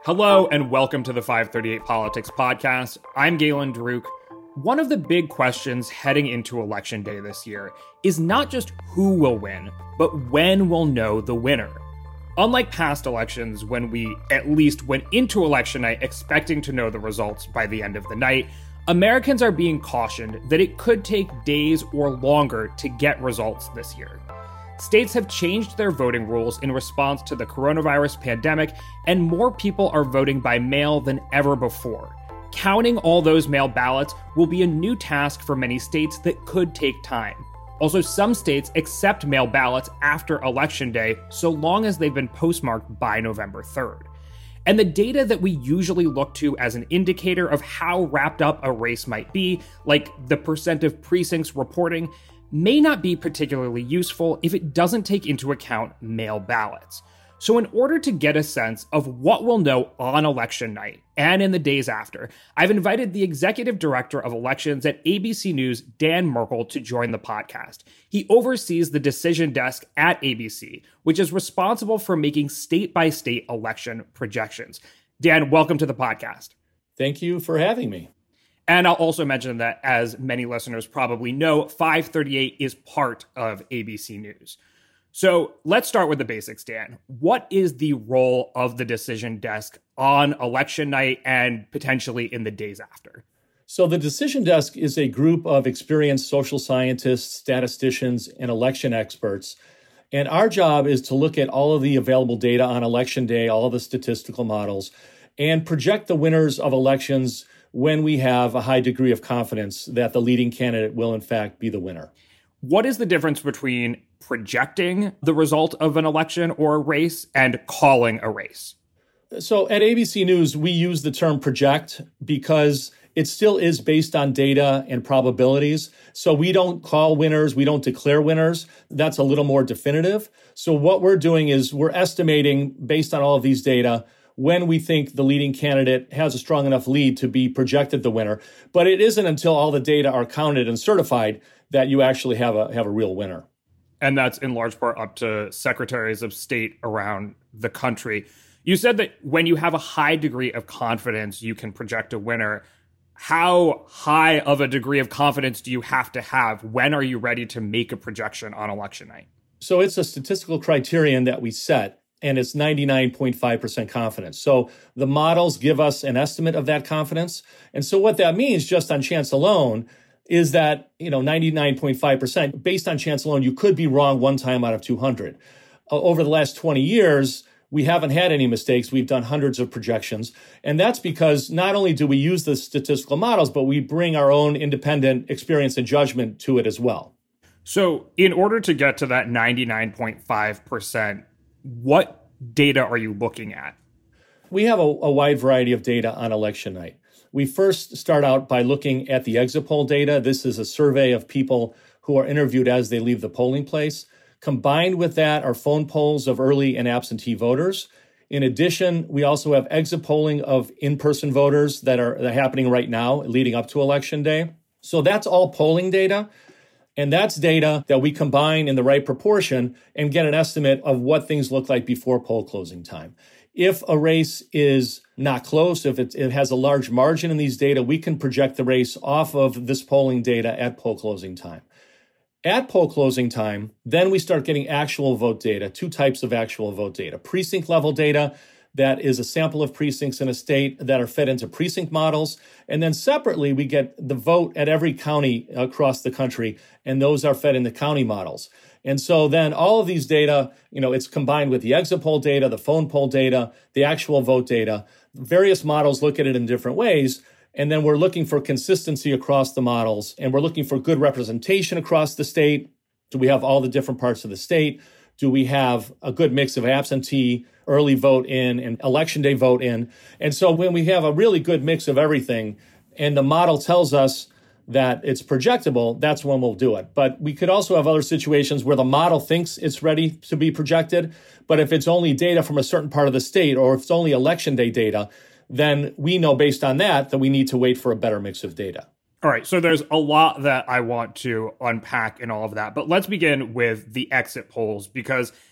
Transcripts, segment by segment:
Hello and welcome to the 538 Politics Podcast. I'm Galen Druk. One of the big questions heading into Election Day this year is not just who will win, but when we'll know the winner. Unlike past elections, when we at least went into election night expecting to know the results by the end of the night, Americans are being cautioned that it could take days or longer to get results this year. States have changed their voting rules in response to the coronavirus pandemic, and more people are voting by mail than ever before. Counting all those mail ballots will be a new task for many states that could take time. Also, some states accept mail ballots after Election Day, so long as they've been postmarked by November 3rd. And the data that we usually look to as an indicator of how wrapped up a race might be, like the percent of precincts reporting, may not be particularly useful if it doesn't take into account mail ballots. So in order to get a sense of what we'll know on election night and in the days after, I've invited the executive director of elections at ABC News, Dan Merkel, to join the podcast. He oversees the decision desk at ABC, which is responsible for making state-by-state election projections. Dan, welcome to the podcast. Thank you for having me. And I'll also mention that, as many listeners probably know, 538 is part of ABC News. So let's start with the basics, Dan. What is the role of the decision desk on election night and potentially in the days after? So the decision desk is a group of experienced social scientists, statisticians, and election experts. And our job is to look at all of the available data on election day, all of the statistical models, and project the winners of elections when we have a high degree of confidence that the leading candidate will, in fact, be the winner. What is the difference between projecting the result of an election or a race and calling a race? So at ABC News, we use the term project because it still is based on data and probabilities. So we don't call winners, we don't declare winners. That's a little more definitive. So what we're doing is we're estimating, based on all of these data, when we think the leading candidate has a strong enough lead to be projected the winner. But it isn't until all the data are counted and certified that you actually have a real winner. And that's in large part up to secretaries of state around the country. You said that when you have a high degree of confidence, you can project a winner. How high of a degree of confidence do you have to have? When are you ready to make a projection on election night? So it's a statistical criterion that we set, and it's 99.5% confidence. So the models give us an estimate of that confidence. And so what that means, just on chance alone, is that, 99.5%, based on chance alone, you could be wrong one time out of 200. Over the last 20 years, we haven't had any mistakes. We've done hundreds of projections. And that's because not only do we use the statistical models, but we bring our own independent experience and judgment to it as well. So in order to get to that 99.5%, what data are you looking at? We have a wide variety of data on election night. We first start out by looking at the exit poll data. This is a survey of people who are interviewed as they leave the polling place. Combined with that are phone polls of early and absentee voters. In addition, we also have exit polling of in-person voters that are happening right now leading up to Election Day. So that's all polling data. And that's data that we combine in the right proportion and get an estimate of what things look like before poll closing time. If a race is not close, if it has a large margin in these data, we can project the race off of this polling data at poll closing time. At poll closing time, then we start getting actual vote data, two types of actual vote data. Precinct level data, that is a sample of precincts in a state that are fed into precinct models. And then separately, we get the vote at every county across the country, and those are fed in the county models. And so then all of these data, it's combined with the exit poll data, the phone poll data, the actual vote data. Various models look at it in different ways. And then we're looking for consistency across the models, and we're looking for good representation across the state. Do we have all the different parts of the state? Do we have a good mix of absentee, early vote in, and election day vote in? And so when we have a really good mix of everything, and the model tells us that it's projectable, that's when we'll do it. But we could also have other situations where the model thinks it's ready to be projected, but if it's only data from a certain part of the state, or if it's only election day data, then we know based on that we need to wait for a better mix of data. All right, so there's a lot that I want to unpack in all of that, but let's begin with the exit polls, because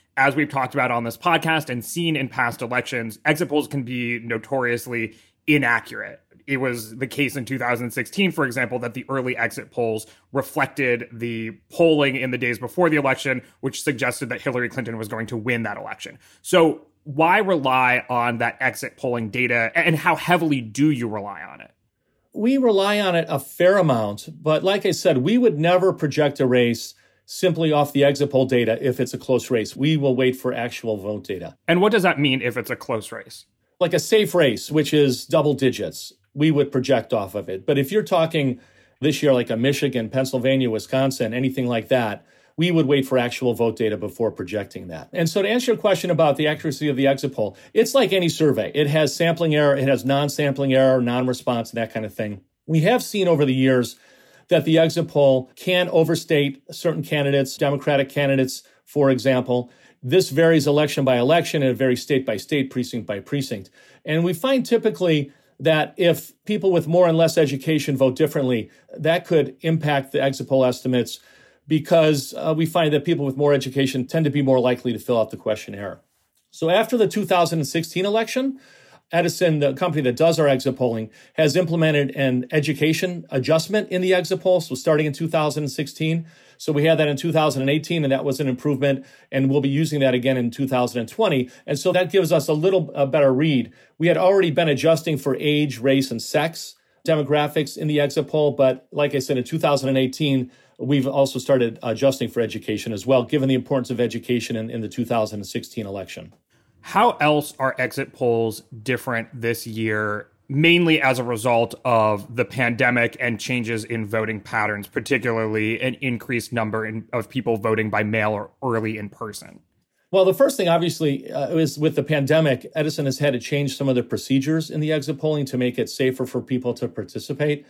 as we've talked about on this podcast and seen in past elections, exit polls can be notoriously inaccurate. It was the case in 2016, for example, that the early exit polls reflected the polling in the days before the election, which suggested that Hillary Clinton was going to win that election. So why rely on that exit polling data, and how heavily do you rely on it? We rely on it a fair amount, but like I said, we would never project a race simply off the exit poll data if it's a close race. We will wait for actual vote data. And what does that mean if it's a close race? Like a safe race, which is double digits, we would project off of it. But if you're talking this year like a Michigan, Pennsylvania, Wisconsin, anything like that, we would wait for actual vote data before projecting that. And so to answer your question about the accuracy of the exit poll, it's like any survey. It has sampling error, it has non-sampling error, non-response, and that kind of thing. We have seen over the years that the exit poll can overstate certain candidates, Democratic candidates, for example. This varies election by election, and it varies state by state, precinct by precinct. And we find typically that if people with more and less education vote differently, that could impact the exit poll estimates, because we find that people with more education tend to be more likely to fill out the questionnaire. So after the 2016 election, Edison, the company that does our exit polling, has implemented an education adjustment in the exit poll, so starting in 2016. So we had that in 2018, and that was an improvement, and we'll be using that again in 2020. And so that gives us a little better read. We had already been adjusting for age, race, and sex demographics in the exit poll, but like I said, in 2018, we've also started adjusting for education as well, given the importance of education in the 2016 election. How else are exit polls different this year, mainly as a result of the pandemic and changes in voting patterns, particularly an increased number of people voting by mail or early in person? Well, the first thing, obviously, is with the pandemic, Edison has had to change some of the procedures in the exit polling to make it safer for people to participate.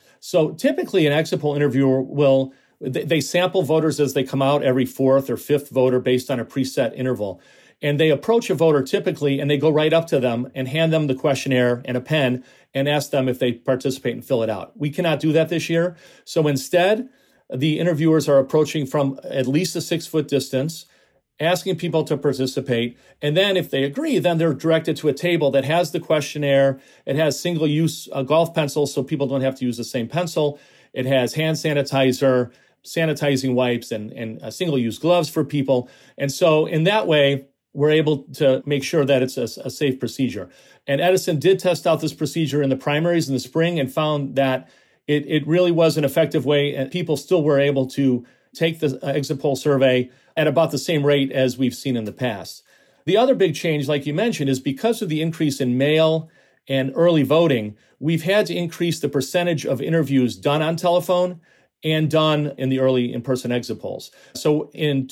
So typically, an exit poll interviewer they sample voters as they come out, every fourth or fifth voter based on a preset interval. And they approach a voter typically, and they go right up to them and hand them the questionnaire and a pen and ask them if they participate and fill it out. We cannot do that this year. So instead, the interviewers are approaching from at least a 6-foot distance, asking people to participate. And then if they agree, then they're directed to a table that has the questionnaire. It has single-use golf pencils so people don't have to use the same pencil. It has hand sanitizer, sanitizing wipes, and single-use gloves for people. And so in that way, we're able to make sure that it's a safe procedure. And Edison did test out this procedure in the primaries in the spring and found that it really was an effective way, and people still were able to take the exit poll survey at about the same rate as we've seen in the past. The other big change, like you mentioned, is because of the increase in mail and early voting, we've had to increase the percentage of interviews done on telephone and done in the early in-person exit polls. So in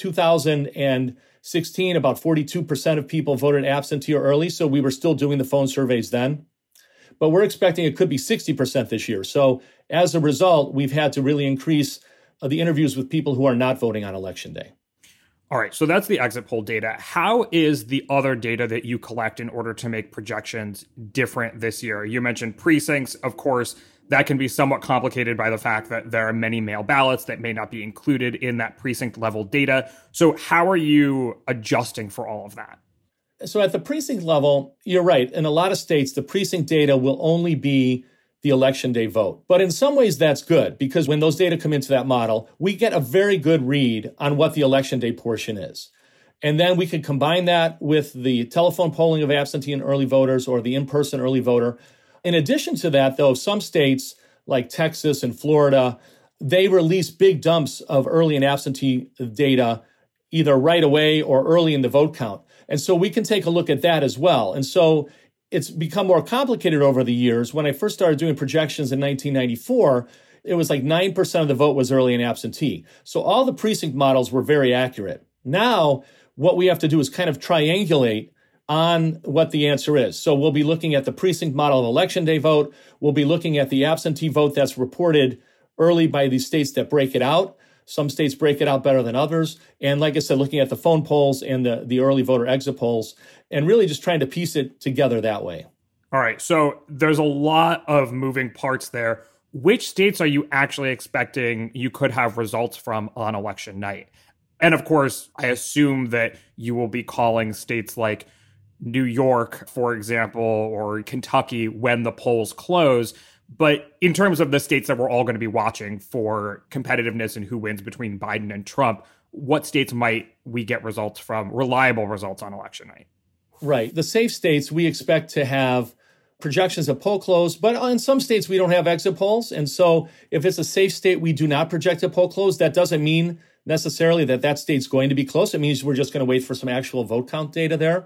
2016, about 42% of people voted absentee or early, so we were still doing the phone surveys then. But we're expecting it could be 60% this year. So as a result, we've had to really increase the interviews with people who are not voting on Election Day. All right, so that's the exit poll data. How is the other data that you collect in order to make projections different this year? You mentioned precincts, of course. That can be somewhat complicated by the fact that there are many mail ballots that may not be included in that precinct level data. So how are you adjusting for all of that? So at the precinct level, you're right. In a lot of states, the precinct data will only be the Election Day vote. But in some ways, that's good, because when those data come into that model, we get a very good read on what the Election Day portion is. And then we can combine that with the telephone polling of absentee and early voters or the in-person early voter. In addition to that, though, some states like Texas and Florida, they release big dumps of early and absentee data either right away or early in the vote count. And so we can take a look at that as well. And so it's become more complicated over the years. When I first started doing projections in 1994, it was like 9% of the vote was early and absentee. So all the precinct models were very accurate. Now, what we have to do is kind of triangulate on what the answer is. So we'll be looking at the precinct model of Election Day vote. We'll be looking at the absentee vote that's reported early by the states that break it out. Some states break it out better than others. And like I said, looking at the phone polls and the early voter exit polls, and really just trying to piece it together that way. All right. So there's a lot of moving parts there. Which states are you actually expecting you could have results from on election night? And of course, I assume that you will be calling states like New York, for example, or Kentucky when the polls close. But in terms of the states that we're all going to be watching for competitiveness and who wins between Biden and Trump, what states might we get results from, reliable results on election night? Right. The safe states, we expect to have projections at poll close, but in some states we don't have exit polls. And so if it's a safe state, we do not project a poll close. That doesn't mean necessarily that that state's going to be close. It means we're just going to wait for some actual vote count data there.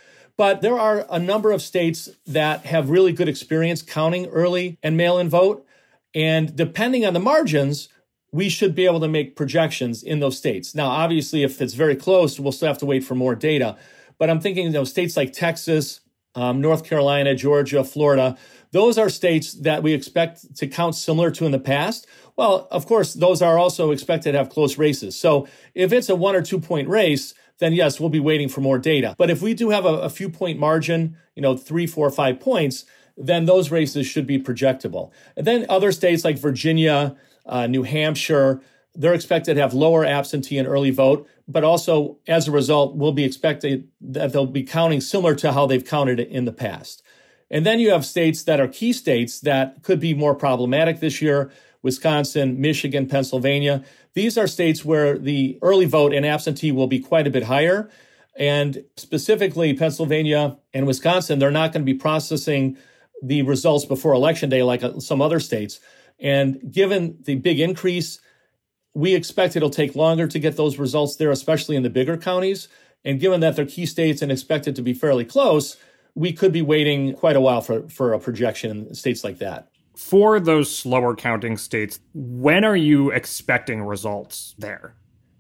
But there are a number of states that have really good experience counting early and mail-in vote. And depending on the margins, we should be able to make projections in those states. Now, obviously, if it's very close, we'll still have to wait for more data. But I'm thinking, states like Texas, North Carolina, Georgia, Florida, those are states that we expect to count similar to in the past. Well, of course, those are also expected to have close races. So if it's a 1 or 2 point race, then yes, we'll be waiting for more data. But if we do have a few point margin, 3, 4, 5 points, then those races should be projectable. And then other states like Virginia, New Hampshire, they're expected to have lower absentee and early vote, but also as a result, we'll be expected that they'll be counting similar to how they've counted it in the past. And then you have states that are key states that could be more problematic this year: Wisconsin, Michigan, Pennsylvania. These are states where the early vote and absentee will be quite a bit higher. And specifically, Pennsylvania and Wisconsin, they're not going to be processing the results before Election Day like some other states. And given the big increase, we expect it'll take longer to get those results there, especially in the bigger counties. And given that they're key states and expected to be fairly close, we could be waiting quite a while for a projection in states like that. For those slower counting states, when are you expecting results there?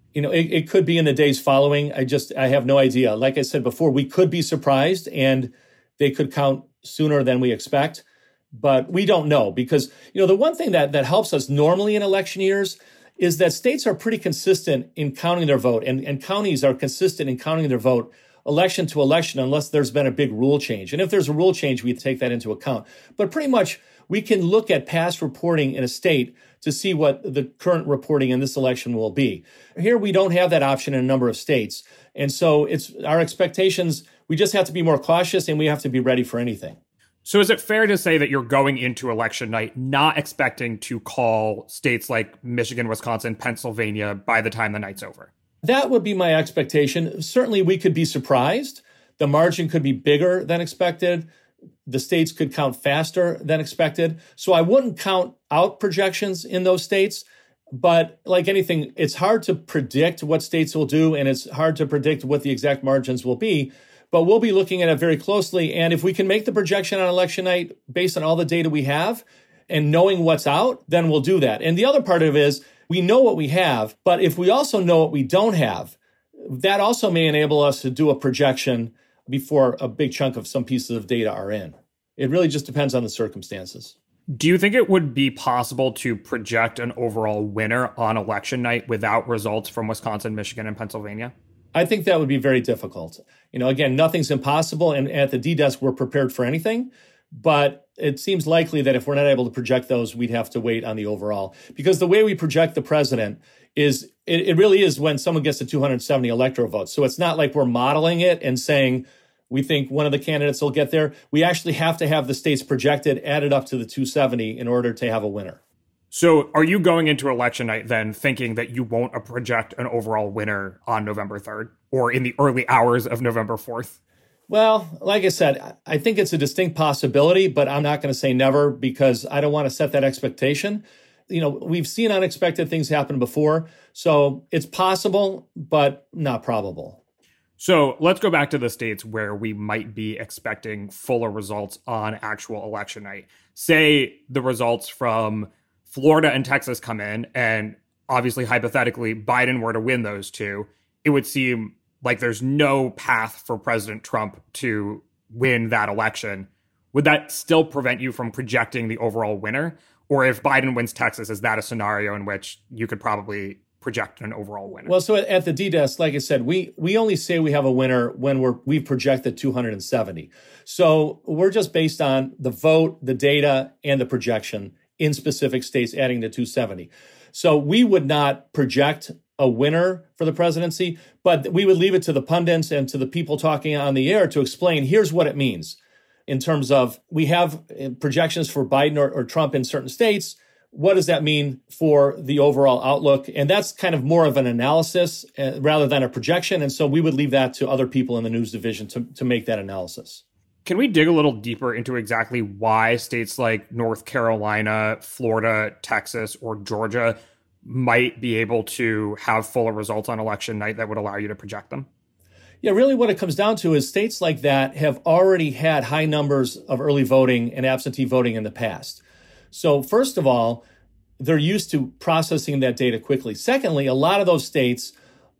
It could be in the days following. I have no idea. Like I said before, we could be surprised and they could count sooner than we expect. But we don't know because, the one thing that helps us normally in election years is that states are pretty consistent in counting their vote and counties are consistent in counting their vote election to election unless there's been a big rule change. And if there's a rule change, we take that into account. But pretty much we can look at past reporting in a state to see what the current reporting in this election will be. Here, we don't have that option in a number of states. And so it's our expectations. We just have to be more cautious and we have to be ready for anything. So is it fair to say that you're going into election night not expecting to call states like Michigan, Wisconsin, Pennsylvania by the time the night's over? That would be my expectation. Certainly, we could be surprised. The margin could be bigger than expected. The states could count faster than expected. So I wouldn't count out projections in those states. But like anything, it's hard to predict what states will do, and it's hard to predict what the exact margins will be. But we'll be looking at it very closely. And if we can make the projection on election night based on all the data we have and knowing what's out, then we'll do that. And the other part of it is we know what we have, but if we also know what we don't have, that also may enable us to do a projection before a big chunk of some pieces of data are in. It really just depends on the circumstances. Do you think it would be possible to project an overall winner on election night without results from Wisconsin, Michigan, and Pennsylvania? I think that would be very difficult. Again, nothing's impossible. And at the D-Desk, we're prepared for anything. But it seems likely that if we're not able to project those, we'd have to wait on the overall. Because the way we project the president is, it really is when someone gets to 270 electoral votes. So it's not like we're modeling it and saying, we think one of the candidates will get there. We actually have to have the states projected, added up to the 270 in order to have a winner. So are you going into election night then thinking that you won't project an overall winner on November 3rd or in the early hours of November 4th? Well, like I said, I think it's a distinct possibility, but I'm not going to say never because I don't want to set that expectation. We've seen unexpected things happen before, so it's possible, but not probable. So let's go back to the states where we might be expecting fuller results on actual election night. Say the results from Florida and Texas come in, and obviously, hypothetically, Biden were to win those two, it would seem like there's no path for President Trump to win that election. Would that still prevent you from projecting the overall winner? Or if Biden wins Texas, is that a scenario in which you could probably project an overall winner? Well, so at the D-Desk, like I said, we only say we have a winner when we've projected 270. So we're just based on the vote, the data, and the projection in specific states, adding the 270. So we would not project a winner for the presidency, but we would leave it to the pundits and to the people talking on the air to explain, here's what it means in terms of we have projections for Biden or Trump in certain states. What does that mean for the overall outlook? And that's kind of more of an analysis rather than a projection. And so we would leave that to other people in the news division to make that analysis. Can we dig a little deeper into exactly why states like North Carolina, Florida, Texas, or Georgia might be able to have fuller results on election night that would allow you to project them? Yeah, really what it comes down to is states like that have already had high numbers of early voting and absentee voting in the past. So first of all, they're used to processing that data quickly. Secondly, a lot of those states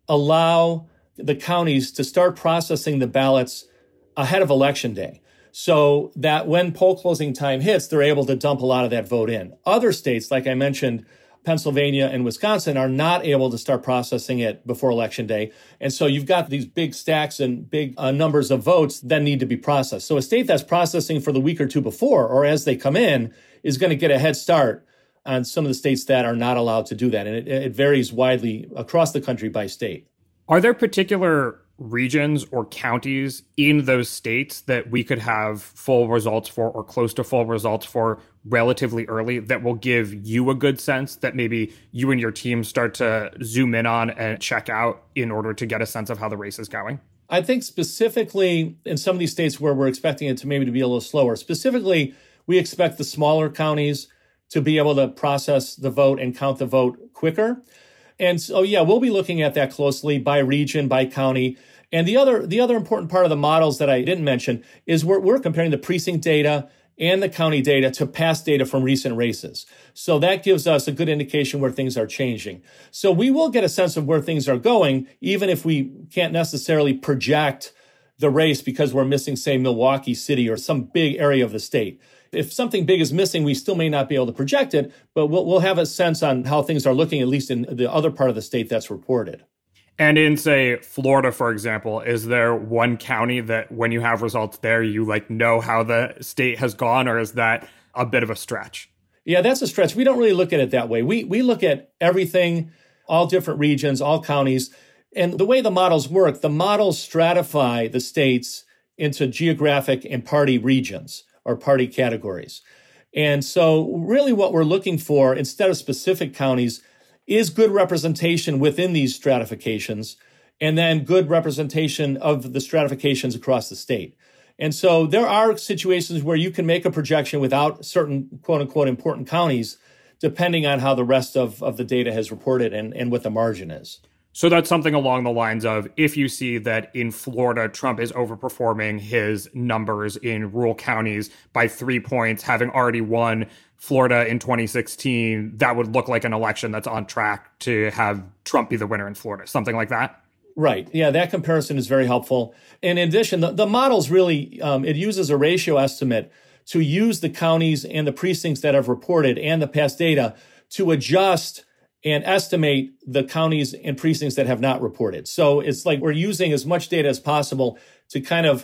allow the counties to start processing the ballots ahead of election day, so that when poll closing time hits, they're able to dump a lot of that vote in. Other states, like I mentioned, Pennsylvania and Wisconsin, are not able to start processing it before election day. And so you've got these big stacks and big numbers of votes that need to be processed. So a state that's processing for the week or two before, or as they come in, is going to get a head start on some of the states that are not allowed to do that. And it varies widely across the country by state. Are there particular regions or counties in those states that we could have full results for or close to full results for relatively early that will give you a good sense that maybe you and your team start to zoom in on and check out in order to get a sense of how the race is going? I think specifically in some of these states where we're expecting it to maybe to be a little slower, specifically, we expect the smaller counties to be able to process the vote and count the vote quicker. And so, yeah, we'll be looking at that closely by region, by county. And the other important part of the models that I didn't mention is we're comparing the precinct data and the county data to past data from recent races. So that gives us a good indication where things are changing. So we will get a sense of where things are going, even if we can't necessarily project the race because we're missing, say, Milwaukee City or some big area of the state. If something big is missing, we still may not be able to project it, but we'll have a sense on how things are looking, at least in the other part of the state that's reported. And in, say, Florida, for example, is there one county that when you have results there, you know how the state has gone, or is that a bit of a stretch? Yeah, that's a stretch. We don't really look at it that way. We look at everything, all different regions, all counties. And the way the models work, the models stratify the states into geographic and party regions or party categories. And so really what we're looking for, instead of specific counties, is good representation within these stratifications, and then good representation of the stratifications across the state. And so there are situations where you can make a projection without certain quote unquote important counties, depending on how the rest of the data has reported and what the margin is. So that's something along the lines of, if you see that in Florida, Trump is overperforming his numbers in rural counties by 3 points, having already won Florida in 2016, that would look like an election that's on track to have Trump be the winner in Florida, something like that? Right. Yeah, that comparison is very helpful. And in addition, the models really, it uses a ratio estimate to use the counties and the precincts that have reported and the past data to adjust and estimate the counties and precincts that have not reported. So it's like we're using as much data as possible to kind of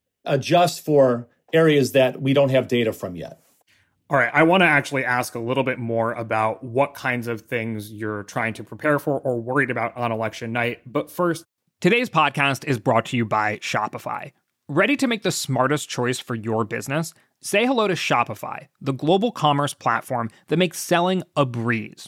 adjust for areas that we don't have data from yet. All right, I want to actually ask a little bit more about what kinds of things you're trying to prepare for or worried about on election night. But first, today's podcast is brought to you by Shopify. Ready to make the smartest choice for your business? Say hello to Shopify, the global commerce platform that makes selling a breeze.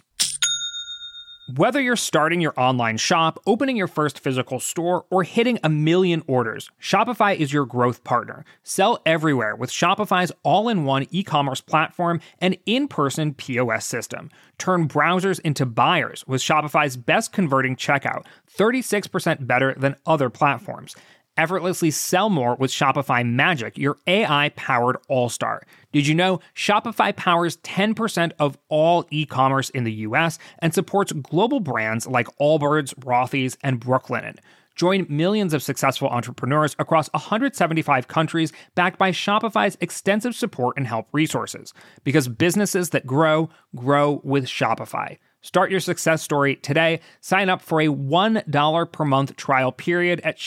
Whether you're starting your online shop, opening your first physical store, or hitting 1 million orders, Shopify is your growth partner. Sell everywhere with Shopify's all-in-one e-commerce platform and in-person POS system. Turn browsers into buyers with Shopify's best converting checkout, 36% better than other platforms. Effortlessly sell more with Shopify Magic, your AI-powered all-star. Did you know Shopify powers 10% of all e-commerce in the U.S. and supports global brands like Allbirds, Rothy's, and Brooklinen? Join millions of successful entrepreneurs across 175 countries backed by Shopify's extensive support and help resources. Because businesses that grow, grow with Shopify. Start your success story today. Sign up for a $1 per month trial period at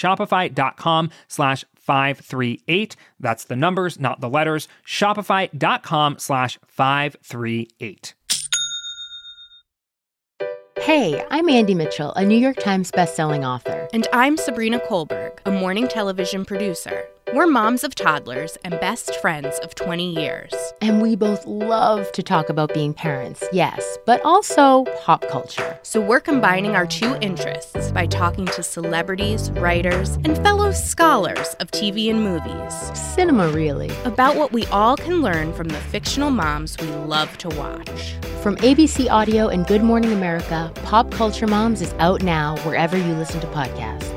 shopify.com/538. That's the numbers, not the letters. Shopify.com/538. Hey, I'm Andy Mitchell, a New York Times bestselling author. And I'm Sabrina Kohlberg, a morning television producer. We're moms of toddlers and best friends of 20 years. And we both love to talk about being parents, yes, but also pop culture. So we're combining our two interests by talking to celebrities, writers, and fellow scholars of TV and movies. Cinema, really. About what we all can learn from the fictional moms we love to watch. From ABC Audio and Good Morning America, Pop Culture Moms is out now wherever you listen to podcasts.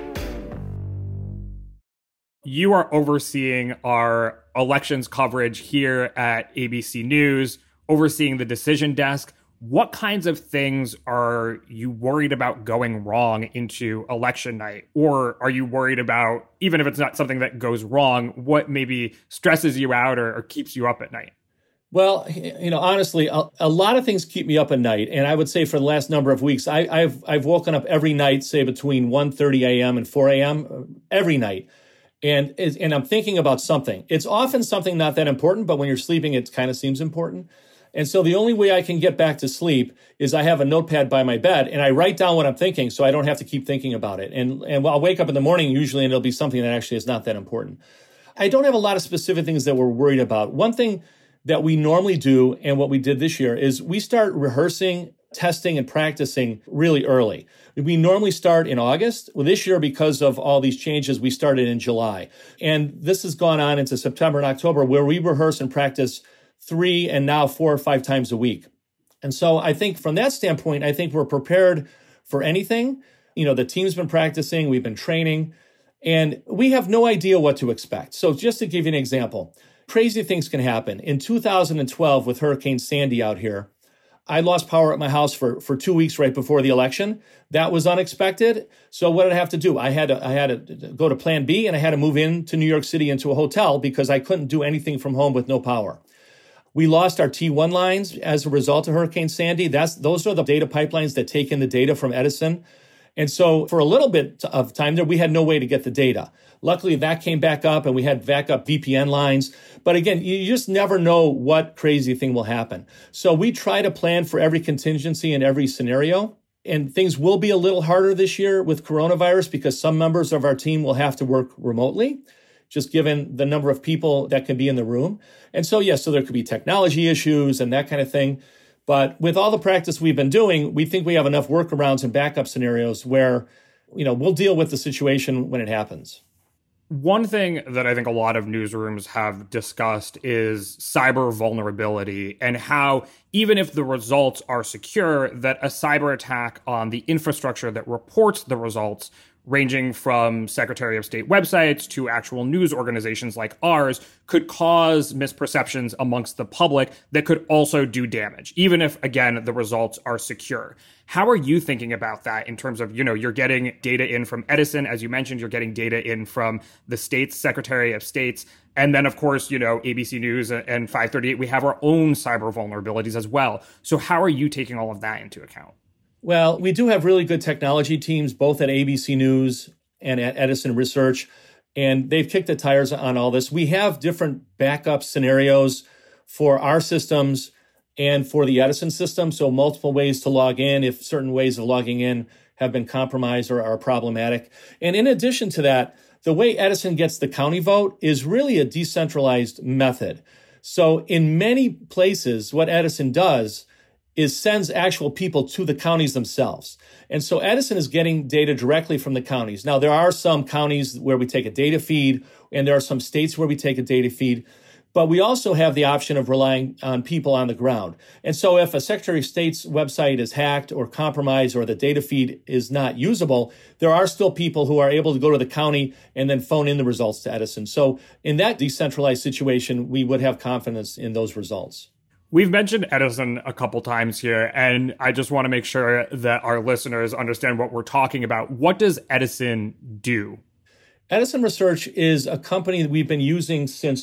You are overseeing our elections coverage here at ABC News, overseeing the decision desk. What kinds of things are you worried about going wrong into election night? Or are you worried about, even if it's not something that goes wrong, what maybe stresses you out or keeps you up at night? Well, honestly, a lot of things keep me up at night. And I would say for the last number of weeks, I've woken up every night, say between 1:30 a.m. and 4 a.m. every night. And I'm thinking about something. It's often something not that important, but when you're sleeping, it kind of seems important. And so the only way I can get back to sleep is I have a notepad by my bed and I write down what I'm thinking so I don't have to keep thinking about it. And I'll wake up in the morning usually and it'll be something that actually is not that important. I don't have a lot of specific things that we're worried about. One thing that we normally do and what we did this year is we start rehearsing, testing, and practicing really early. We normally start in August. Well, this year, because of all these changes, we started in July. And this has gone on into September and October, where we rehearse and practice 3 and now 4 or 5 times a week. And so I think from that standpoint, I think we're prepared for anything. The team's been practicing, we've been training, and we have no idea what to expect. So just to give you an example, crazy things can happen. In 2012, with Hurricane Sandy out here, I lost power at my house for 2 weeks right before the election. That was unexpected. So what did I have to do? I had to go to Plan B, and I had to move into New York City into a hotel because I couldn't do anything from home with no power. We lost our T1 lines as a result of Hurricane Sandy. Those are the data pipelines that take in the data from Edison. And so for a little bit of time there, we had no way to get the data. Luckily, that came back up and we had backup VPN lines. But again, you just never know what crazy thing will happen. So we try to plan for every contingency in every scenario. And things will be a little harder this year with coronavirus because some members of our team will have to work remotely, just given the number of people that can be in the room. And so, yes, so there could be technology issues and that kind of thing. But with all the practice we've been doing, we think we have enough workarounds and backup scenarios where, we'll deal with the situation when it happens. One thing that I think a lot of newsrooms have discussed is cyber vulnerability and how even if the results are secure, that a cyber attack on the infrastructure that reports the results, ranging from Secretary of State websites to actual news organizations like ours, could cause misperceptions amongst the public that could also do damage, even if, again, the results are secure. How are you thinking about that in terms of, you're getting data in from Edison, as you mentioned, you're getting data in from the state's Secretary of States, and then, of course, ABC News and 538, we have our own cyber vulnerabilities as well. So how are you taking all of that into account? Well, we do have really good technology teams, both at ABC News and at Edison Research, and they've kicked the tires on all this. We have different backup scenarios for our systems and for the Edison system, so multiple ways to log in if certain ways of logging in have been compromised or are problematic. And in addition to that, the way Edison gets the county vote is really a decentralized method. So in many places, what Edison does is sends actual people to the counties themselves. And so Edison is getting data directly from the counties. Now, there are some counties where we take a data feed, and there are some states where we take a data feed, but we also have the option of relying on people on the ground. And so if a Secretary of State's website is hacked or compromised or the data feed is not usable, there are still people who are able to go to the county and then phone in the results to Edison. So in that decentralized situation, we would have confidence in those results. We've mentioned Edison a couple times here, and I just want to make sure that our listeners understand what we're talking about. What does Edison do? Edison Research is a company that we've been using since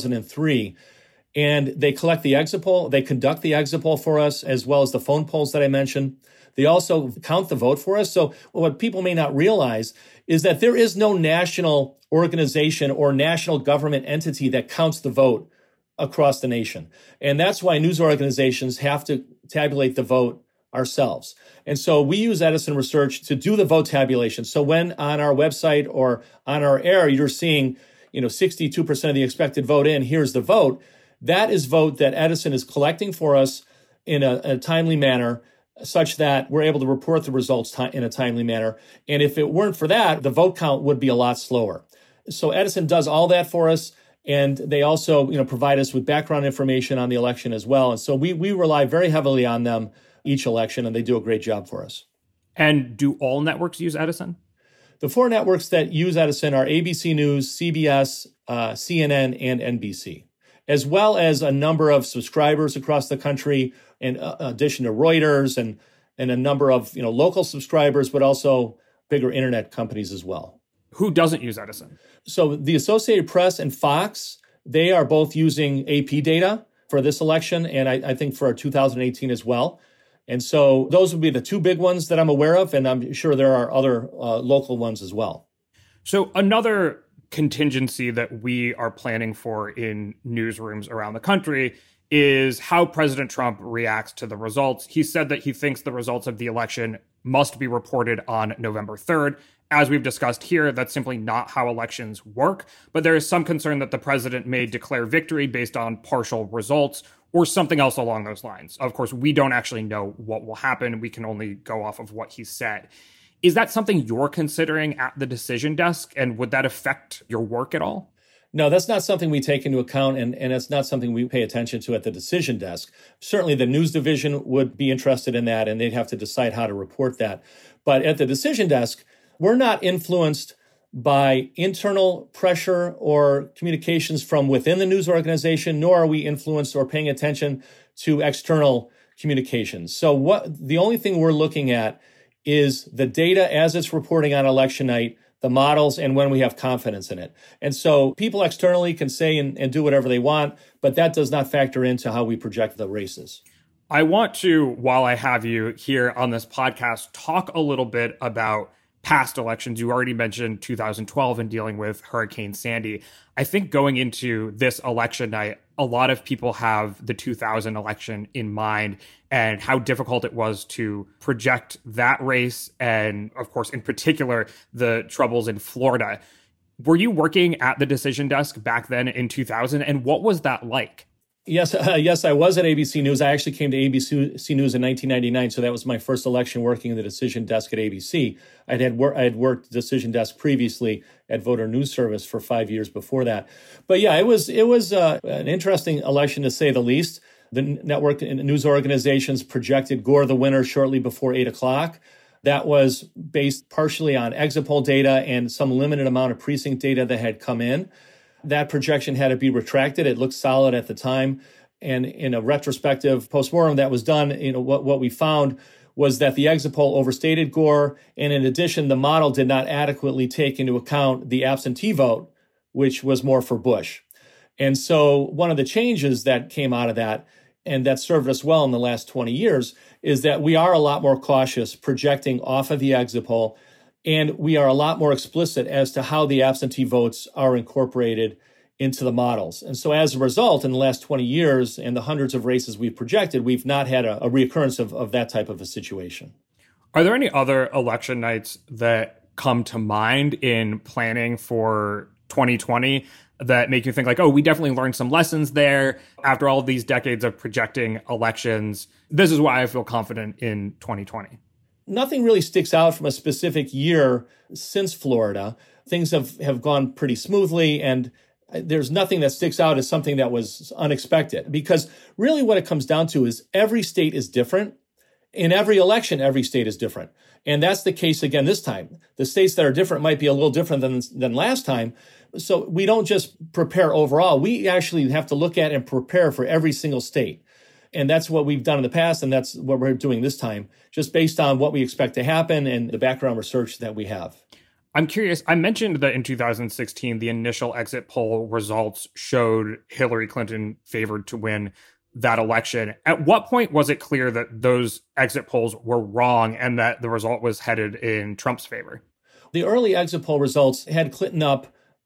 2003, and they collect the exit poll. They conduct the exit poll for us, as well as the phone polls that I mentioned. They also count the vote for us. So what people may not realize is that there is no national organization or national government entity that counts the vote across the nation. And that's why news organizations have to tabulate the vote ourselves. And so we use Edison Research to do the vote tabulation. So when on our website or on our air, you're seeing, 62% of the expected vote in, here's the vote. That is vote that Edison is collecting for us in a timely manner, such that we're able to report the results in a timely manner. And if it weren't for that, the vote count would be a lot slower. So Edison does all that for us. And they also, provide us with background information on the election as well. And so we rely very heavily on them each election, and they do a great job for us. And do all networks use Edison? The 4 networks that use Edison are ABC News, CBS, CNN, and NBC, as well as a number of subscribers across the country, in addition to Reuters and a number of local subscribers, but also bigger internet companies as well. Who doesn't use Edison? So the Associated Press and Fox, they are both using AP data for this election, and I think for 2018 as well. And so those would be the 2 big ones that I'm aware of, and I'm sure there are other local ones as well. So another contingency that we are planning for in newsrooms around the country is how President Trump reacts to the results. He said that he thinks the results of the election must be reported on November 3rd. As we've discussed here, that's simply not how elections work. But there is some concern that the president may declare victory based on partial results or something else along those lines. Of course, we don't actually know what will happen. We can only go off of what he said. Is that something you're considering at the decision desk? And would that affect your work at all? No, that's not something we take into account, and it's not something we pay attention to at the decision desk. Certainly the news division would be interested in that, and they'd have to decide how to report that. But at the decision desk, we're not influenced by internal pressure or communications from within the news organization, nor are we influenced or paying attention to external communications. So the only thing we're looking at is the data as it's reporting on election night, the models, and when we have confidence in it. And so people externally can say and do whatever they want, but that does not factor into how we project the races. I want to, while I have you here on this podcast, talk a little bit about past elections. You already mentioned 2012 and dealing with Hurricane Sandy. I think going into this election night, a lot of people have the 2000 election in mind and how difficult it was to project that race. And of course, in particular, the troubles in Florida. Were you working at the decision desk back then in 2000? And what was that like? Yes, I was at ABC News. I actually came to ABC News in 1999, so that was my first election working in the decision desk at ABC. I had worked decision desk previously at Voter News Service for 5 years before that. But yeah, it was an interesting election to say the least. The network and news organizations projected Gore the winner shortly before 8 o'clock. That was based partially on exit poll data and some limited amount of precinct data that had come in. That projection had to be retracted. It looked solid at the time. And in a retrospective postmortem that was done, what we found was that the exit poll overstated Gore. And in addition, the model did not adequately take into account the absentee vote, which was more for Bush. And so one of the changes that came out of that, and that served us well in the last 20 years, is that we are a lot more cautious projecting off of the exit poll. And we are a lot more explicit as to how the absentee votes are incorporated into the models. And so as a result, in the last 20 years and the hundreds of races we've projected, we've not had a reoccurrence of that type of a situation. Are there any other election nights that come to mind in planning for 2020 that make you think like, oh, we definitely learned some lessons there after all of these decades of projecting elections? This is why I feel confident in 2020. Nothing really sticks out from a specific year since Florida. Things have gone pretty smoothly, and there's nothing that sticks out as something that was unexpected. Because really what it comes down to is every state is different. In every election, every state is different. And that's the case again this time. The states that are different might be a little different than last time. So we don't just prepare overall. We actually have to look at and prepare for every single state. And that's what we've done in the past, and that's what we're doing this time, just based on what we expect to happen and the background research that we have. I'm curious, I mentioned that in 2016, the initial exit poll results showed Hillary Clinton favored to win that election. At what point was it clear that those exit polls were wrong and that the result was headed in Trump's favor? The early exit poll results had Clinton up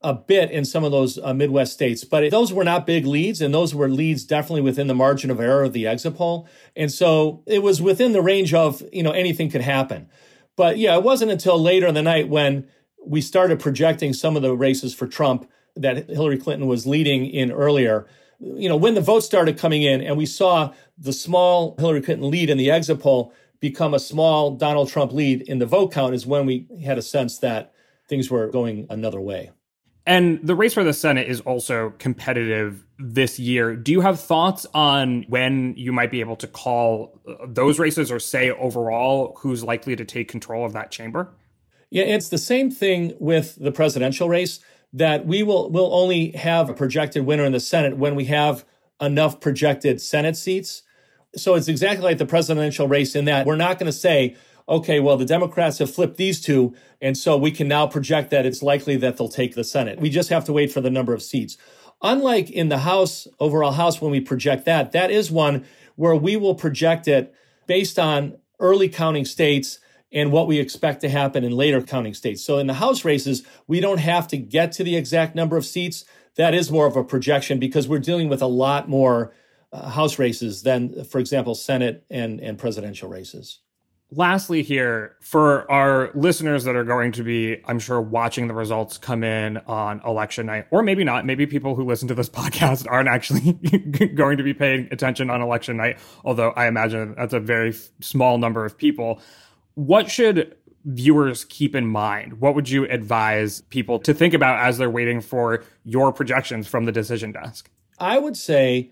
a bit in some of those Midwest states, but those were not big leads, and those were leads definitely within the margin of error of the exit poll. And so it was within the range of, anything could happen. But yeah, it wasn't until later in the night when we started projecting some of the races for Trump that Hillary Clinton was leading in earlier. When the votes started coming in and we saw the small Hillary Clinton lead in the exit poll become a small Donald Trump lead in the vote count is when we had a sense that things were going another way. And the race for the Senate is also competitive this year. Do you have thoughts on when you might be able to call those races or say overall who's likely to take control of that chamber? Yeah, it's the same thing with the presidential race, that we'll only have a projected winner in the Senate when we have enough projected Senate seats. So it's exactly like the presidential race in that we're not going to say, okay, well, the Democrats have flipped these two, and so we can now project that it's likely that they'll take the Senate. We just have to wait for the number of seats. Unlike in the House, overall House, when we project that is one where we will project it based on early counting states and what we expect to happen in later counting states. So in the House races, we don't have to get to the exact number of seats. That is more of a projection because we're dealing with a lot more House races than, for example, Senate and presidential races. Lastly here, for our listeners that are going to be, I'm sure, watching the results come in on election night, or maybe not, maybe people who listen to this podcast aren't actually going to be paying attention on election night, although I imagine that's a very small number of people. What should viewers keep in mind? What would you advise people to think about as they're waiting for your projections from the decision desk? I would say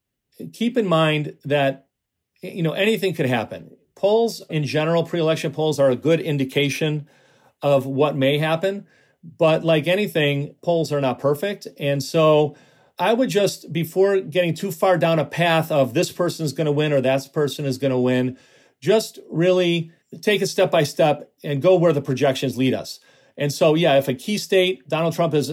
keep in mind that, anything could happen. Polls in general, pre-election polls are a good indication of what may happen. But like anything, polls are not perfect. And so I would just, before getting too far down a path of this person is going to win or that person is going to win, just really take it step by step and go where the projections lead us. And so, yeah, if a key state Donald Trump is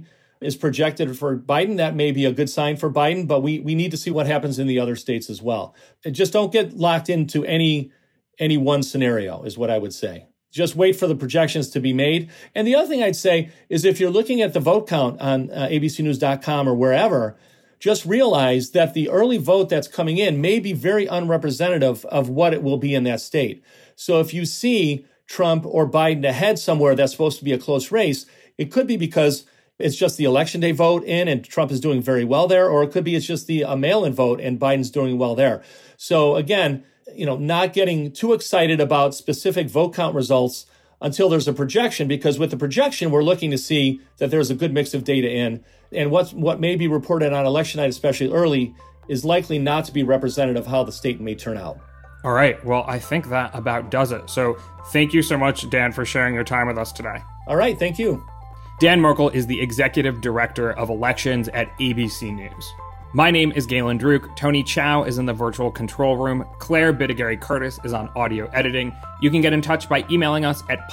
projected for Biden, that may be a good sign for Biden, but we need to see what happens in the other states as well. And just don't get locked into any one scenario is what I would say. Just wait for the projections to be made. And the other thing I'd say is if you're looking at the vote count on abcnews.com or wherever, just realize that the early vote that's coming in may be very unrepresentative of what it will be in that state. So if you see Trump or Biden ahead somewhere that's supposed to be a close race, it could be because it's just the election day vote in and Trump is doing very well there, or it could be it's just the mail-in vote and Biden's doing well there. So again, not getting too excited about specific vote count results until there's a projection, because with the projection, we're looking to see that there's a good mix of data in, and what may be reported on election night, especially early, is likely not to be representative of how the state may turn out. All right. Well, I think that about does it. So thank you so much, Dan, for sharing your time with us today. All right. Thank you. Dan Merkel is the Executive Director of Elections at ABC News. My name is Galen Druk. Tony Chow is in the virtual control room. Claire Bidigary-Curtis is on audio editing. You can get in touch by emailing us at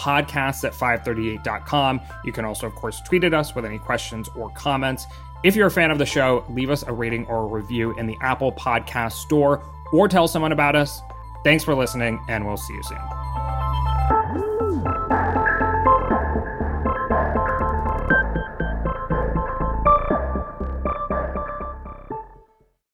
podcasts@538.com. You can also, of course, tweet at us with any questions or comments. If you're a fan of the show, leave us a rating or a review in the Apple Podcast Store or tell someone about us. Thanks for listening, and we'll see you soon.